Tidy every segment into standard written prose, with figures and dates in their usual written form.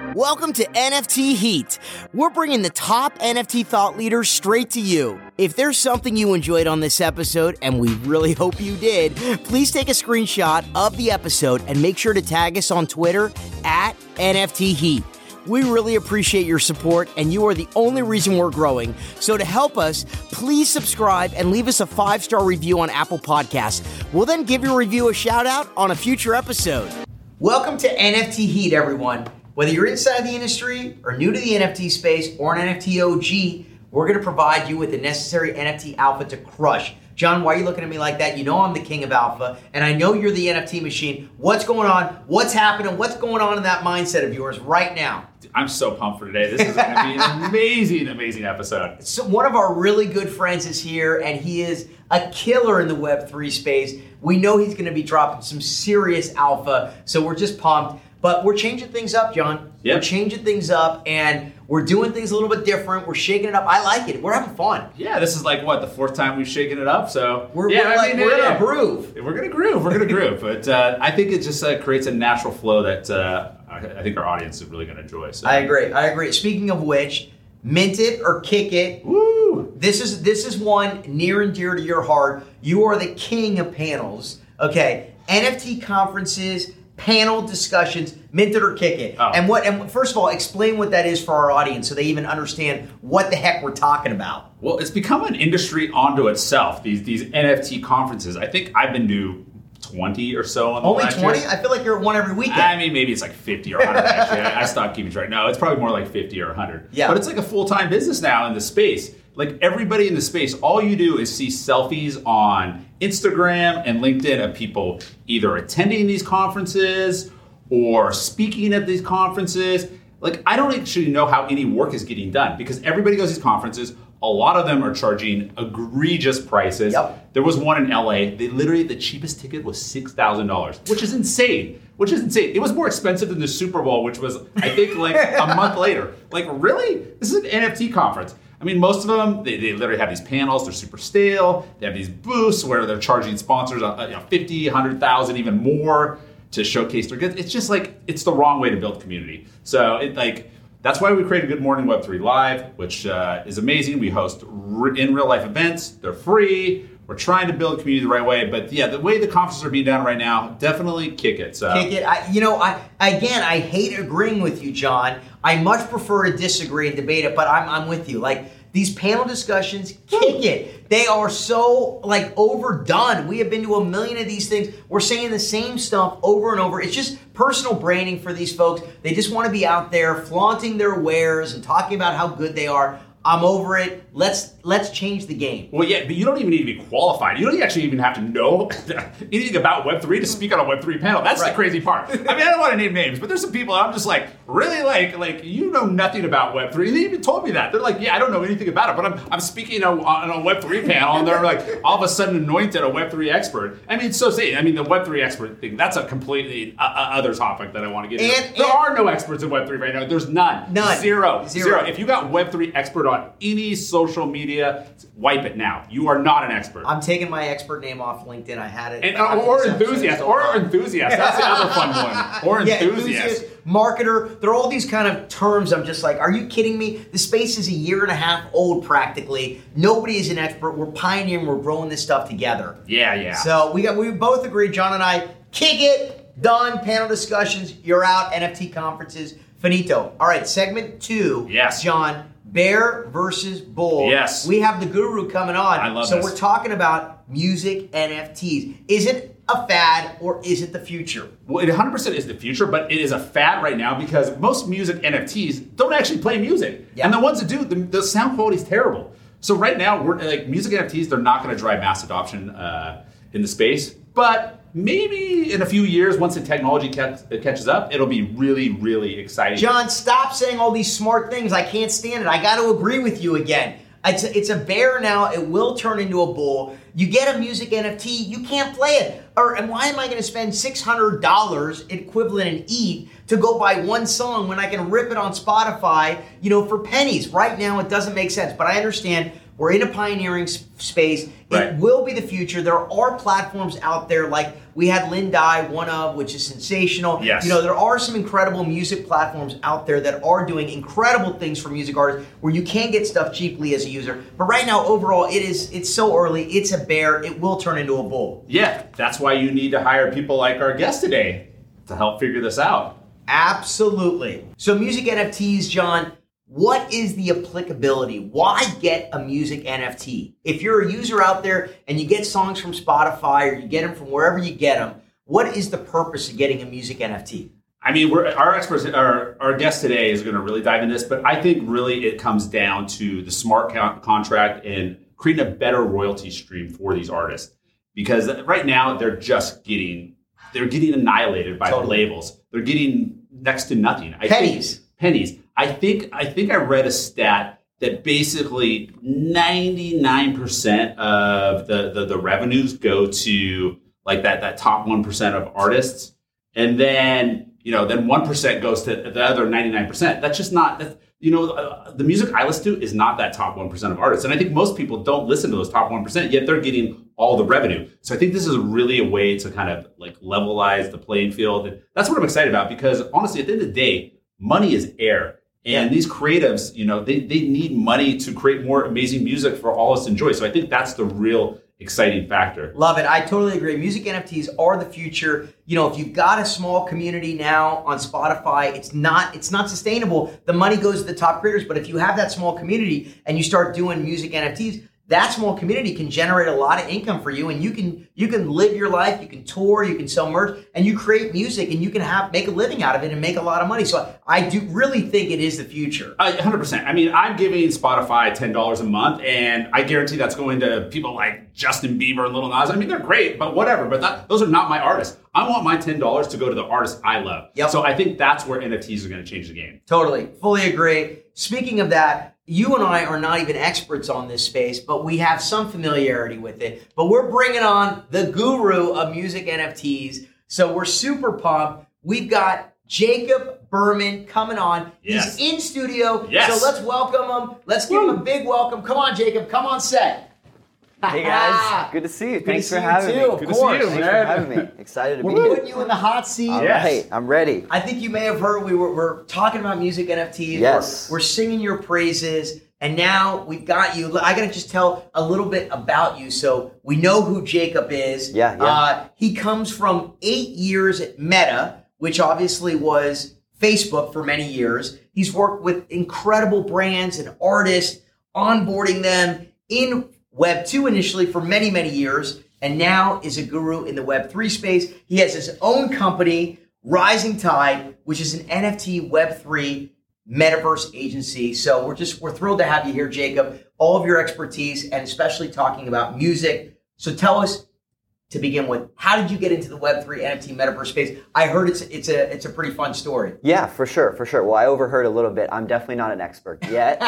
Welcome to NFT Heat. We're bringing the top NFT thought leaders straight to you. If there's something you enjoyed on this episode, and we really hope you did, please take a screenshot of the episode and make sure to tag us on Twitter at NFT Heat. We really appreciate your support, and you are the only reason we're growing. So to help us, please subscribe and leave us a 5-star review on Apple Podcasts. We'll then give your review a shout out on a future episode. Welcome to NFT Heat, everyone. Whether you're inside the industry or new to the NFT space or an NFT OG, we're going to provide you with the necessary NFT alpha to crush. John, why are you looking at me like that? You know I'm the king of alpha, and I know you're the NFT machine. What's going on? What's happening? What's going on in that mindset of yours right now? I'm so pumped for today. This is going to be an amazing episode. So one of our really good friends is here, and he is a killer in the Web3 space. We know he's going to be dropping some serious alpha, so we're just pumped. But we're changing things up, John. Yep. We're changing things up, and we're doing things a little bit different. We're shaking it up. I like it. We're having fun. Yeah, this is like, the fourth time we've shaken it up, so... We're in a groove. We're going to groove. But I think it just creates a natural flow that I think our audience is really going to enjoy. So. I agree. Speaking of which, mint it or kick it. Woo! This is one near and dear to your heart. You are the king of panels. Okay, NFT conferences, panel discussions, mint it or kick it. Oh. And first of all, explain what that is for our audience so they even understand what the heck we're talking about. Well, it's become an industry onto itself, these NFT conferences. I think I've been to 20 or so on the Only last 20? year. I feel like you're at one every weekend. I mean, maybe it's like 50 or 100 actually. I stopped keeping track. No, it's probably more like 50 or 100. Yeah. But it's like a full-time business now in the space. Like everybody in the space, all you do is see selfies on Instagram and LinkedIn of people either attending these conferences or speaking at these conferences. Like, I don't actually know how any work is getting done because everybody goes to these conferences. A lot of them are charging egregious prices. Yep. There was one in LA. The cheapest ticket was $6,000, which is insane. It was more expensive than the Super Bowl, which was, I think, like a month later. Like, really? This is an NFT conference. I mean, most of them, they literally have these panels. They're super stale. They have these booths where they're charging sponsors 50, 100,000, even more to showcase their goods. It's just like, it's the wrong way to build community. So that's why we created Good Morning Web3 Live, which is amazing. We host in real life events. They're free. We're trying to build a community the right way. But yeah, the way the conferences are being done right now, definitely kick it. So. Kick it. I hate agreeing with you, John. I much prefer to disagree and debate it, but I'm with you. Like, these panel discussions, kick it. They are so overdone. We have been to a million of these things. We're saying the same stuff over and over. It's just personal branding for these folks. They just want to be out there flaunting their wares and talking about how good they are. I'm over it. Let's change the game. Well, yeah, but you don't even need to be qualified. You don't actually even have to know anything about Web3 to speak on a Web3 panel. That's right. The crazy part. I mean, I don't want to name names, but there's some people I'm just like, really like you know nothing about Web3. They even told me that. They're like, yeah, I don't know anything about it, but I'm speaking on a Web3 panel, and they're like all of a sudden anointed a Web3 expert. I mean, it's so insane. I mean, the Web3 expert thing, that's a completely other topic that I want to get into. There are no experts in Web3 right now. There's none. Zero. If you got Web3 expert on any social media, wipe it now. You are not an expert. I'm taking my expert name off LinkedIn. I had it. Or enthusiast. That's the other fun one. Or enthusiast. Marketer. There are all these kind of terms. I'm just like, are you kidding me? The space is a year and a half old practically. Nobody is an expert. We're pioneering. We're growing this stuff together. Yeah. So we both agree, John and I, kick it, done, panel discussions, you're out, NFT conferences, finito. All right, segment 2. Yes. John, bear versus bull. Yes. We have the guru coming on. I love this. So this. we're talking about music NFTs. Is it a fad or is it the future? Well, it 100% is the future, but it is a fad right now because most music NFTs don't actually play music. Yep. And the ones that do, the sound quality is terrible. So right now, we're like music NFTs, they're not going to drive mass adoption in the space. But maybe in a few years, once the technology catches up, it'll be really, really exciting. John, stop saying all these smart things. I can't stand it. I got to agree with you again. It's a bear now. It will turn into a bull. You get a music NFT, you can't play it. And why am I going to spend $600 equivalent in ETH to go buy one song when I can rip it on Spotify, for pennies? Right now, it doesn't make sense. But I understand We're in a pioneering space. Right. It will be the future. There are platforms out there like we had Lin Dai, one of, which is sensational. Yes. There are some incredible music platforms out there that are doing incredible things for music artists where you can get stuff cheaply as a user. But right now, overall, it's so early. It's a bear. It will turn into a bull. Yeah, that's why you need to hire people like our guest today to help figure this out. Absolutely. So music NFTs, John, what is the applicability? Why get a music NFT? If you're a user out there and you get songs from Spotify or you get them from wherever you get them, what is the purpose of getting a music NFT? I mean, our guest today is going to really dive into this, but I think really it comes down to the smart contract and creating a better royalty stream for these artists. Because right now they're getting annihilated by the labels. They're getting next to nothing. Pennies. I think I read a stat that basically 99% of the revenues go to like that top 1% of artists, and then 1% goes to the other 99%. That's just not the music I listen to is not that top 1% of artists, and I think most people don't listen to those top 1%. Yet they're getting all the revenue. So I think this is really a way to kind of like levelize the playing field, and that's what I'm excited about. Because honestly, at the end of the day, money is air. And these creatives, they need money to create more amazing music for all of us to enjoy. So I think that's the real exciting factor. Love it. I totally agree. Music NFTs are the future. If you've got a small community now on Spotify, it's not sustainable. The money goes to the top creators. But if you have that small community and you start doing music NFTs, that small community can generate a lot of income for you, and you can live your life, you can tour, you can sell merch, and you create music, and you can make a living out of it and make a lot of money. So I do really think it is the future. 100%. I mean, I'm giving Spotify $10 a month, and I guarantee that's going to people like Justin Bieber and Lil Nas. I mean, they're great, but whatever. But those are not my artists. I want my $10 to go to the artists I love. Yep. So I think that's where NFTs are going to change the game. Totally. Fully agree. Speaking of that, you and I are not even experts on this space, but we have some familiarity with it. But we're bringing on the guru of music NFTs. So we're super pumped. We've got Jacob Berman coming on. Yes. He's in studio. Yes. So let's welcome him. Let's give him a big welcome. Come on, Jacob. Come on set. Hey guys, good to see you. Thanks for having me. Good to see you, Thanks for having me. Excited to be We're here. putting you in the hot seat. All Yes. right, I'm ready. I think you may have heard we're talking about music NFTs. Yes. We're singing your praises. And now we've got you. I got to just tell a little bit about you so we know who Jacob is. Yeah. He comes from 8 years at Meta, which obviously was Facebook for many years. He's worked with incredible brands and artists, onboarding them in Web 2 initially for many, many years, and now is a guru in the Web 3 space. He has his own company, Rising Tide, which is an NFT Web 3 metaverse agency. So we're thrilled to have you here, Jacob. All of your expertise and especially talking about music. So tell us, to begin with, how did you get into the Web3 NFT metaverse space? I heard it's a pretty fun story. Yeah, for sure. Well, I overheard a little bit. I'm definitely not an expert yet.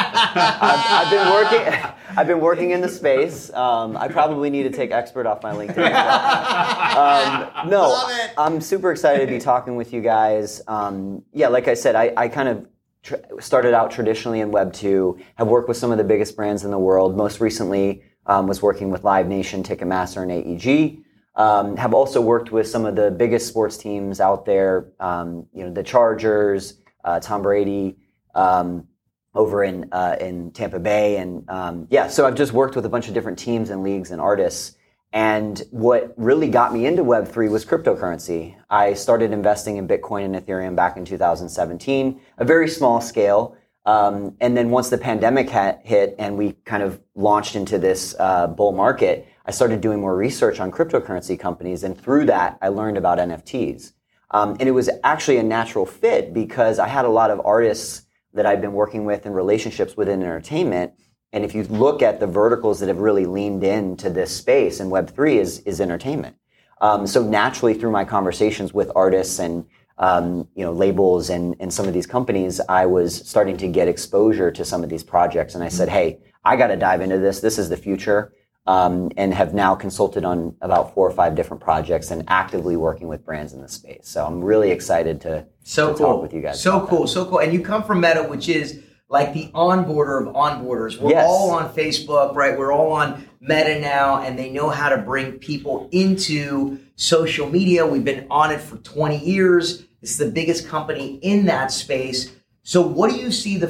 I've been working in the space. I probably need to take expert off my LinkedIn as well. No, Love it. I'm super excited to be talking with you guys. Like I said, I kind of started out traditionally in Web 2, have worked with some of the biggest brands in the world. Most recently was working with Live Nation, Ticketmaster, and AEG. Have also worked with some of the biggest sports teams out there, the Chargers, Tom Brady, over in Tampa Bay. And so I've just worked with a bunch of different teams and leagues and artists. And what really got me into Web3 was cryptocurrency. I started investing in Bitcoin and Ethereum back in 2017, a very small scale. And then once the pandemic hit and we kind of launched into this bull market, I started doing more research on cryptocurrency companies. And through that, I learned about NFTs. And it was actually a natural fit because I had a lot of artists that I'd been working with and relationships within entertainment. And if you look at the verticals that have really leaned into this space, and Web3 is entertainment. So naturally, through my conversations with artists and labels and some of these companies, I was starting to get exposure to some of these projects. And I said, hey, I got to dive into this. This is the future. And have now consulted on about 4 or 5 different projects and actively working with brands in the space. So I'm really excited to talk with you guys. So cool. And you come from Meta, which is like the onboarder of onboarders. We're all on Facebook, right? We're all on Meta now, and they know how to bring people into social media. We've been on it for 20 years. It's the biggest company in that space. So what do you see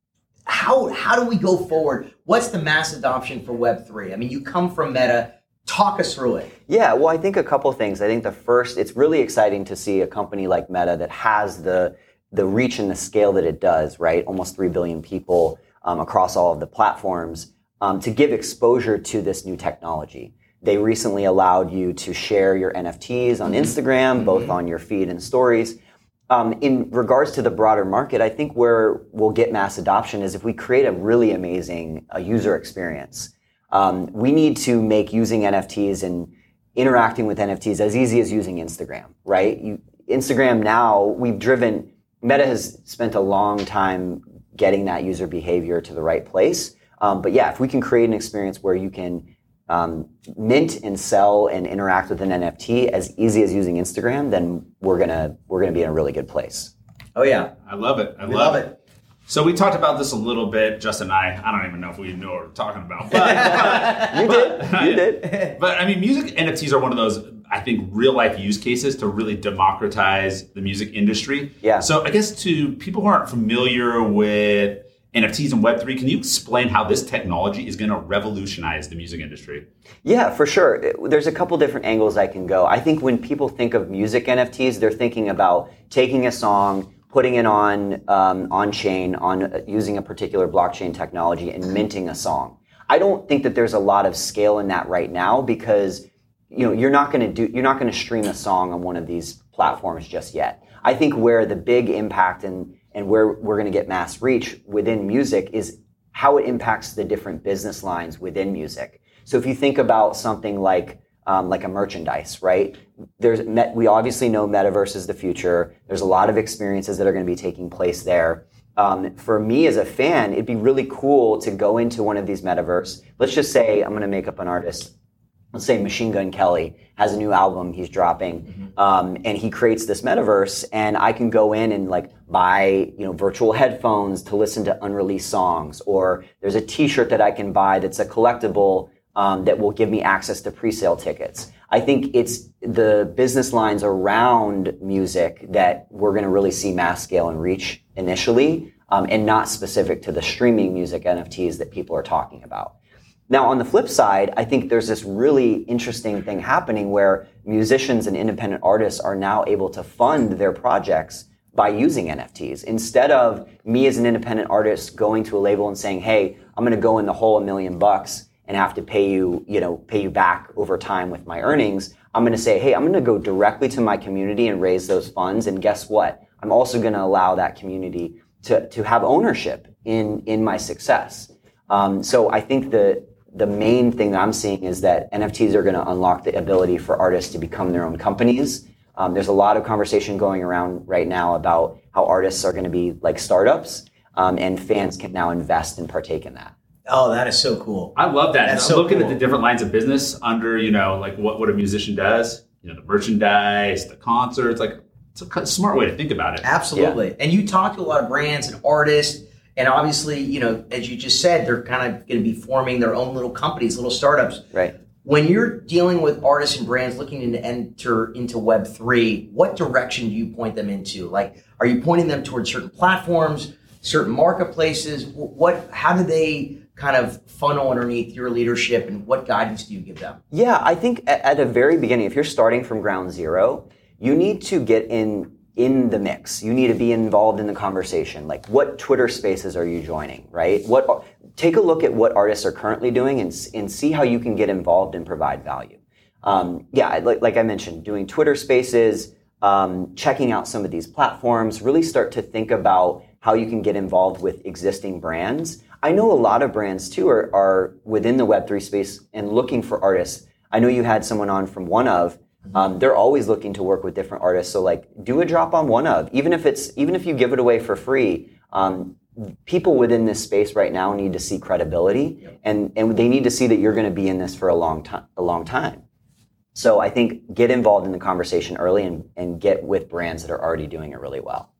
how do we go forward? What's the mass adoption for Web3? I mean, you come from Meta. Talk us through it. Yeah, well, I think a couple things. I think the first, it's really exciting to see a company like Meta that has the reach and the scale that it does, right? Almost 3 billion people across all of the platforms to give exposure to this new technology. They recently allowed you to share your NFTs on Instagram, both on your feed and stories. In regards to the broader market, I think where we'll get mass adoption is if we create a really amazing user experience. We need to make using NFTs and interacting with NFTs as easy as using Instagram, right? Instagram now, Meta has spent a long time getting that user behavior to the right place. But yeah, if we can create an experience where you can mint and sell and interact with an NFT as easy as using Instagram, then we're gonna be in a really good place. Oh yeah, I love it. I love it. So we talked about this a little bit, Justin and I don't even know if we know what we're talking about. But, You did. But I mean, music NFTs are one of those, I think, real life use cases to really democratize the music industry. Yeah. So I guess to people who aren't familiar with NFTs and Web3, can you explain how this technology is going to revolutionize the music industry? Yeah, for sure. There's a couple different angles I can go. I think when people think of music NFTs, they're thinking about taking a song, putting it on chain, using a particular blockchain technology and minting a song. I don't think that there's a lot of scale in that right now because you're not going to stream a song on one of these platforms just yet. I think where the big impact and where we're going to get mass reach within music is how it impacts the different business lines within music. So if you think about something like a merchandise, right? We obviously know metaverse is the future. There's a lot of experiences that are going to be taking place there. For me as a fan, it'd be really cool to go into one of these metaverse. Let's just say I'm going to make up an artist. Let's say Machine Gun Kelly has a new album he's dropping, and he creates this metaverse, and I can go in and buy virtual headphones to listen to unreleased songs, or there's a T-shirt that I can buy that's a collectible that will give me access to pre-sale tickets. I think it's the business lines around music that we're going to really see mass scale and reach initially, and not specific to the streaming music NFTs that people are talking about. Now, on the flip side, I think there's this really interesting thing happening where musicians and independent artists are now able to fund their projects by using NFTs. Instead of me as an independent artist going to a label and saying, hey, I'm going to go in the hole $1 million and have to pay you back over time with my earnings, I'm going to say, hey, I'm going to go directly to my community and raise those funds. And guess what? I'm also going to allow that community to have ownership in my success. So I think the main thing that I'm seeing is that NFTs are going to unlock the ability for artists to become their own companies. There's a lot of conversation going around right now about how artists are going to be like startups, and fans can now invest and partake in that. Oh, that is so cool. I love that. That's I'm so looking cool. at the different lines of business under, what a musician does, the merchandise, the concerts, it's a smart way to think about it. Absolutely. Yeah. And you talk to a lot of brands and artists, and obviously, as you just said, they're kind of going to be forming their own little companies, little startups. Right. When you're dealing with artists and brands looking to enter into Web3, what direction do you point them into? Are you pointing them towards certain platforms, certain marketplaces? How do they kind of funnel underneath your leadership, and what guidance do you give them? Yeah, I think at the very beginning, if you're starting from ground zero, you need to get in the mix. You need to be involved in the conversation. What Twitter spaces are you joining, right? Take a look at what artists are currently doing and see how you can get involved and provide value. Like I mentioned, doing Twitter spaces, checking out some of these platforms, really start to think about how you can get involved with existing brands. I know a lot of brands too are within the Web3 space and looking for artists. I know you had someone on from OneOf. They're always looking to work with different artists. So do a drop on OneOf, even if you give it away for free. People within this space right now need to see credibility, and they need to see that you're going to be in this for a long time. So I think get involved in the conversation early and get with brands that are already doing it really well.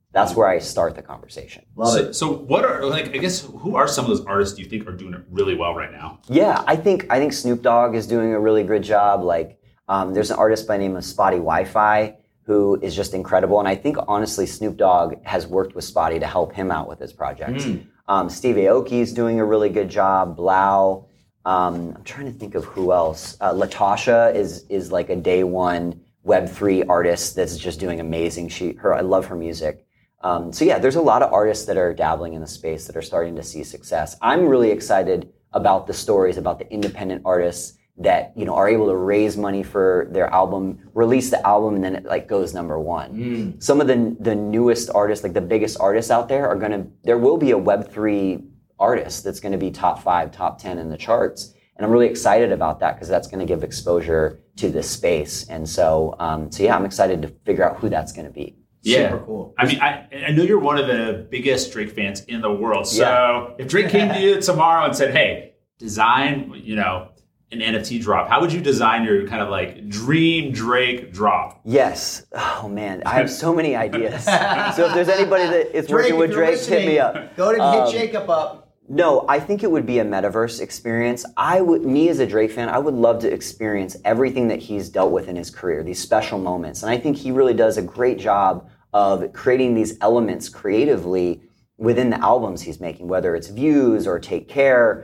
That's where I start the conversation. Love it. So what are, like, I guess, who are some of those artists do you think are doing it really well right now? Yeah, I think Snoop Dogg is doing a really good job. Like, there's an artist by the name of Spotty Wi-Fi who is just incredible. And I think, honestly, Snoop Dogg has worked with Spotty to help him out with his projects. Steve Aoki is doing a really good job. Blau. I'm trying to think of who else. Latasha is like a day one Web3 artist that's just doing amazing. I love her music. So yeah, there's a lot of artists that are dabbling in the space that are starting to see success. I'm really excited about the stories about the independent artists that, you know, are able to raise money for their album, release the album, and then it like goes number one. Some of the newest artists, like the biggest artists out there, there will be a Web3 artist that's going to be top 5, top 10 in the charts. And I'm really excited about that because that's going to give exposure to this space. And so yeah, I'm excited to figure out who that's going to be. Yeah. Super cool. I mean, I know you're one of the biggest Drake fans in the world. So if Drake came to you tomorrow and said, hey, design, you know, an NFT drop, how would you design your kind of like dream Drake drop? Yes. Oh man, I have so many ideas. So if there's anybody that is working with Drake, hit me up. Go to hit Jacob up. No, I think it would be a metaverse experience. Me as a Drake fan, I would love to experience everything that he's dealt with in his career, these special moments. And I think he really does a great job of creating these elements creatively within the albums he's making, whether it's Views or Take Care,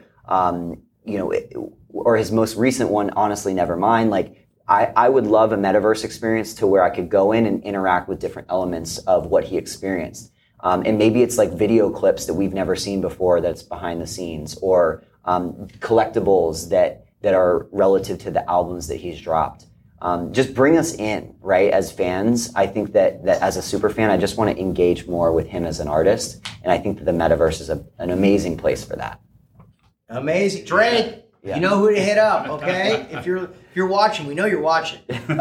or his most recent one, Honestly Nevermind. Like, I would love a metaverse experience to where I could go in and interact with different elements of what he experienced. And maybe it's like video clips that we've never seen before that's behind the scenes, or collectibles that are relative to the albums that he's dropped. Just bring us in, right? As fans, I think that as a super fan, I just want to engage more with him as an artist. And I think that the metaverse is an amazing place for that. Amazing. Drake, you know who to hit up, okay? If you're watching, we know you're watching.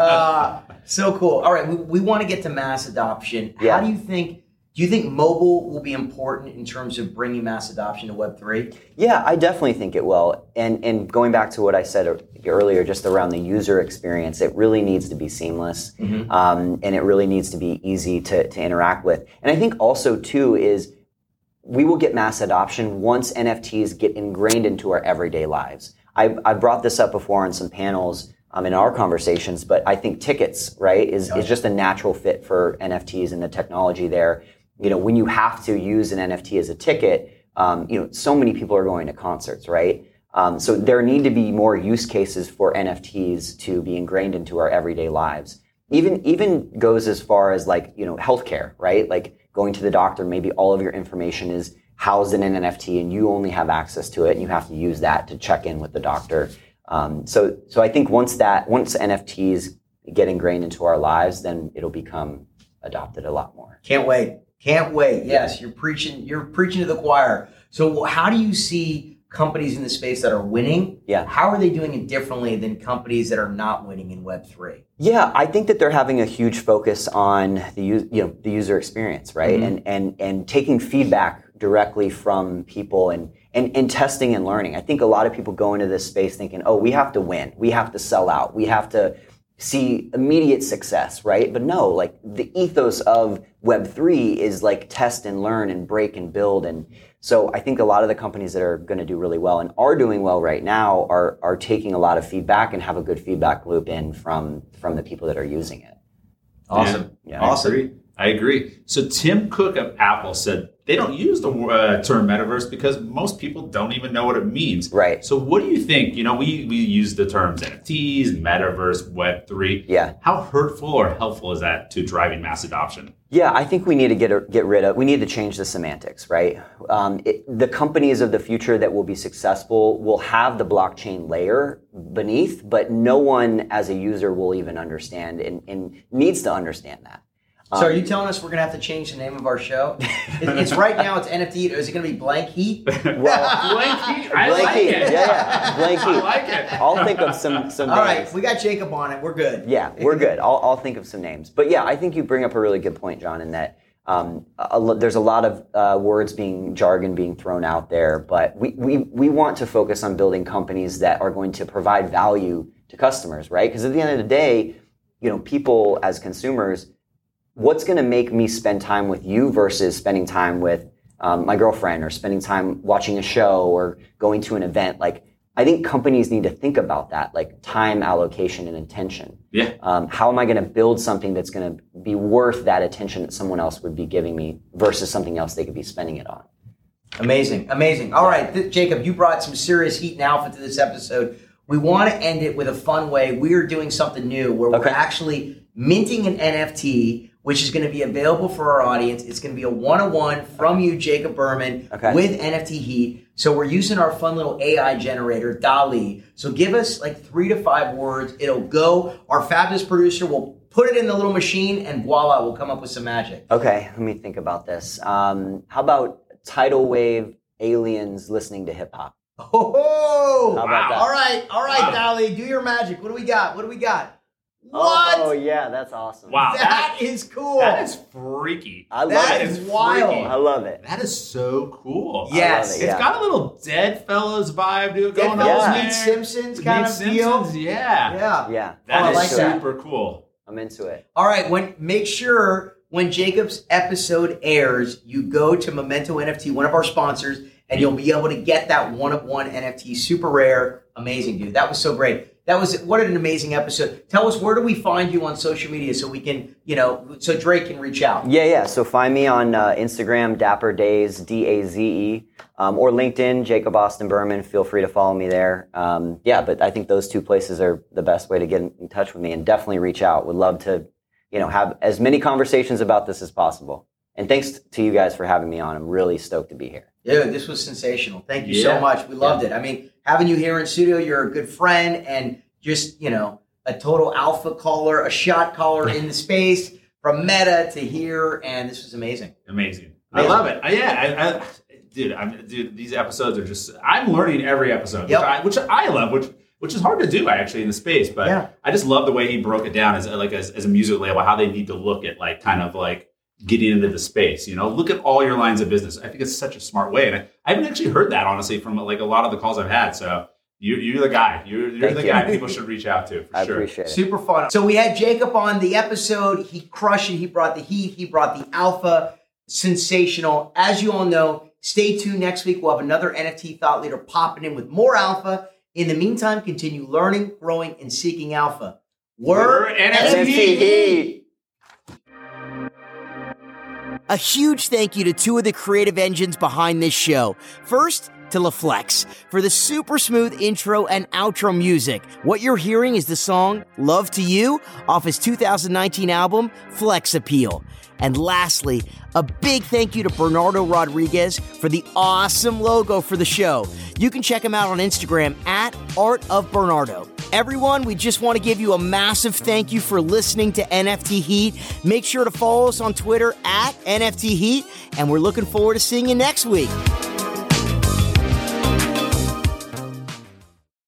So cool. All right, we want to get to mass adoption. Yeah. How do you think mobile will be important in terms of bringing mass adoption to Web3? Yeah, I definitely think it will. And going back to what I said earlier, just around the user experience, it really needs to be seamless. And it really needs to be easy to interact with. And I think also, too, is we will get mass adoption once NFTs get ingrained into our everyday lives. I've brought this up before on some panels in our conversations, but I think tickets, right, is just a natural fit for NFTs and the technology there. You know, when you have to use an NFT as a ticket, so many people are going to concerts, right? So there need to be more use cases for NFTs to be ingrained into our everyday lives. Even goes as far as like, healthcare, right? Like going to the doctor, maybe all of your information is housed in an NFT and you only have access to it and you have to use that to check in with the doctor. So I think once NFTs get ingrained into our lives, then it'll become adopted a lot more. Can't wait. Yes, you're preaching to the choir. So how do you see companies in the space that are winning? Yeah. How are they doing it differently than companies that are not winning in Web3? Yeah, I think that they're having a huge focus on the user experience, right? And taking feedback directly from people and testing and learning. I think a lot of people go into this space thinking, oh, we have to win. We have to sell out. We have to see immediate success, right? But no, like the ethos of Web3 is like test and learn and break and build. And so I think a lot of the companies that are going to do really well and are doing well right now are taking a lot of feedback and have a good feedback loop in from the people that are using it. Awesome. Yeah. Awesome. I agree. So Tim Cook of Apple said they don't use the term metaverse because most people don't even know what it means. Right. So what do you think? We use the terms NFTs, metaverse, Web3. Yeah. How hurtful or helpful is that to driving mass adoption? Yeah, I think we need to we need to change the semantics, right? The companies of the future that will be successful will have the blockchain layer beneath, but no one as a user will even understand and needs to understand that. So are you telling us we're going to have to change the name of our show? It's right now, it's NFT. Is it going to be Blank Heat? Well, Blank Heat. I like it. Yeah. Blank Heat. I like it. I'll think of some names. All right, we got Jacob on it. We're good. Yeah, we're good. I'll think of some names. But yeah, I think you bring up a really good point, John, in that there's a lot of jargon being thrown out there, but we want to focus on building companies that are going to provide value to customers, right? Because at the end of the day, people as consumers, what's going to make me spend time with you versus spending time with my girlfriend or spending time watching a show or going to an event? Like, I think companies need to think about that, like time allocation and attention. Yeah. How am I going to build something that's going to be worth that attention that someone else would be giving me versus something else they could be spending it on? Amazing. All right, Jacob, you brought some serious heat and alpha to this episode. We want to end it with a fun way. We're doing something new where we're actually minting an NFT, which is going to be available for our audience. It's going to be a one-on-one from you, Jacob Berman, with NFT Heat. So we're using our fun little AI generator, DALL-E. So give us like 3 to 5 words. It'll go. Our fabulous producer will put it in the little machine, and voila, we'll come up with some magic. Okay, let me think about this. How about tidal wave aliens listening to hip hop? Oh, how about that? All right, DALL-E, do your magic. What do we got? What? Oh, yeah, that's awesome. Wow, that is cool. That is freaky. I love that it. Is wild. Freaky. I love it. That is so cool. Yes. It, It's got a little Deadfellows vibe going on Deadfellows there. meets Simpsons kind of feel. Yeah. Yeah. That is like that. super cool. I'm into it. All right, make sure when Jacob's episode airs, you go to Memento NFT, one of our sponsors, and you'll be able to get that one-of-one NFT. Super rare. Amazing, dude. That was so great. What an amazing episode. Tell us, where do we find you on social media so we can, so Drake can reach out? Yeah. So find me on Instagram, Dapper Daze, DAZE, or LinkedIn, Jacob Austin Berman. Feel free to follow me there. But I think those 2 places are the best way to get in touch with me, and definitely reach out. Would love to, have as many conversations about this as possible. And thanks to you guys for having me on. I'm really stoked to be here. Dude, this was sensational. Thank you so much. We loved it. I mean, having you here in studio, you're a good friend and just, a total alpha caller, a shot caller in the space from Meta to here. And this was amazing. Amazing. I love it. Dude, these episodes are just, I'm learning every episode, which I love, which is hard to do actually in the space. But I just love the way he broke it down as a music label, how they need to look at getting into the space, look at all your lines of business. I think it's such a smart way. And I haven't actually heard that, honestly, from a lot of the calls I've had. So you're the guy. You're the guy people should reach out to, for sure. I appreciate it. Super fun. So we had Jacob on the episode. He crushed it. He brought the heat. He brought the alpha. Sensational. As you all know, stay tuned. Next week, we'll have another NFT thought leader popping in with more alpha. In the meantime, continue learning, growing, and seeking alpha. We're NFT Heat. A huge thank you to 2 of the creative engines behind this show. First, to LaFlex for the super smooth intro and outro music. What you're hearing is the song Love to You off his 2019 album, Flex Appeal. And lastly, a big thank you to Bernardo Rodriguez for the awesome logo for the show. You can check him out on Instagram at Art of Bernardo. Everyone, we just want to give you a massive thank you for listening to NFT Heat. Make sure to follow us on Twitter at NFT Heat, and we're looking forward to seeing you next week.